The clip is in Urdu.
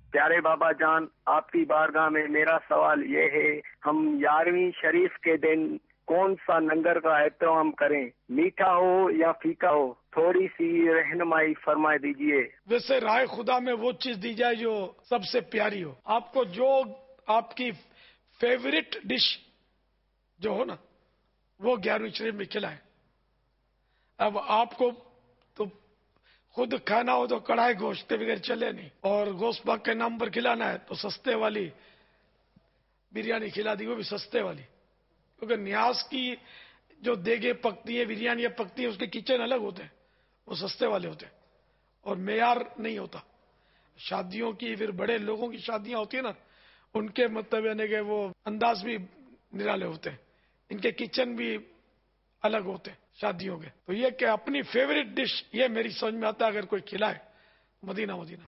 پیارے بابا جان، آپ کی بارگاہ میں میرا سوال یہ ہے، ہم 11ویں شریف کے دن کون سا لنگر کا اہتمام کریں؟ میٹھا ہو یا پھیکا ہو؟ تھوڑی سی رہنمائی فرما دیجئے۔ ویسے رائے خدا میں وہ چیز دی جائے جو سب سے پیاری ہو، آپ کو جو آپ کی فیوریٹ ڈش جو ہو نا وہ 11ویں شریف میں کھلائے۔ اب آپ کو تو خود کھانا ہو تو کڑھائی گوشت کے بغیر چلے نہیں، اور گوشت پاک کے نام پر کھلانا ہے تو سستے والی بریانی کھلا دی، وہ بھی سستے والی، کیونکہ نیاز کی جو دیگیں پکتی ہے، بریانی پکتی ہے، اس کے کچن الگ ہوتے ہیں، وہ سستے والے ہوتے ہیں اور معیار نہیں ہوتا۔ شادیوں کی، پھر بڑے لوگوں کی شادیاں ہوتی ہیں نا، ان کے مطلب یعنی کہ وہ انداز بھی نرالے ہوتے ہیں، ان کے کچن بھی الگ ہوتے ہیں شادیوں کے۔ تو یہ کہ اپنی فیوریٹ ڈش، یہ میری سمجھ میں آتا ہے، اگر کوئی کھلائے مدینہ